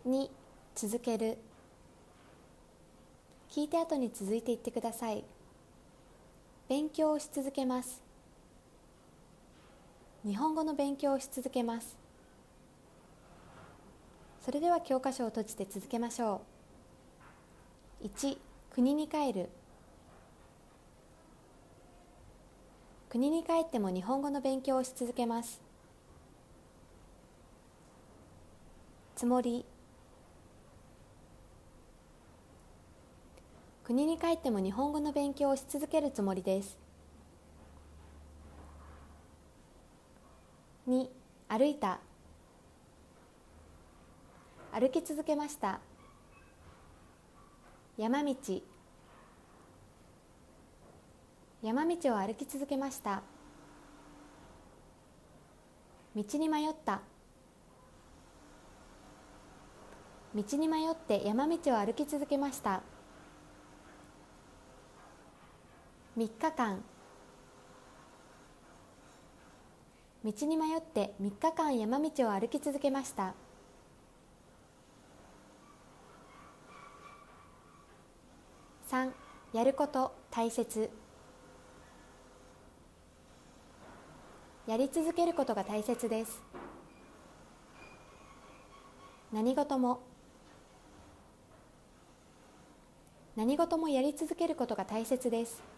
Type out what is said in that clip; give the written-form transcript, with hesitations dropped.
2、続ける。聞いた後に続いて言ってください。勉強をし続けます。日本語の勉強をし続けます。それでは教科書を閉じて続けましょう。1、国に帰る。国に帰っても日本語の勉強をし続けます。つもり。国に帰っても日本語の勉強をし続けるつもりです。2、歩いた。歩き続けました。山道。山道を歩き続けました。道に迷った。道に迷って山道を歩き続けました。3日間。道に迷って3日間山道を歩き続けました。3、やること、大切。やり続けることが大切です。何事もやり続けることが大切です。